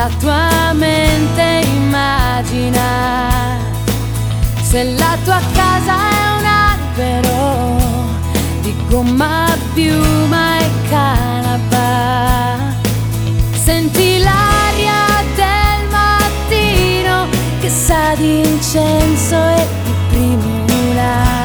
la tua mente immagina. Se la tua casa è un albero di gomma, piuma e canapa, senti l'aria del mattino che sa di incenso e di primula.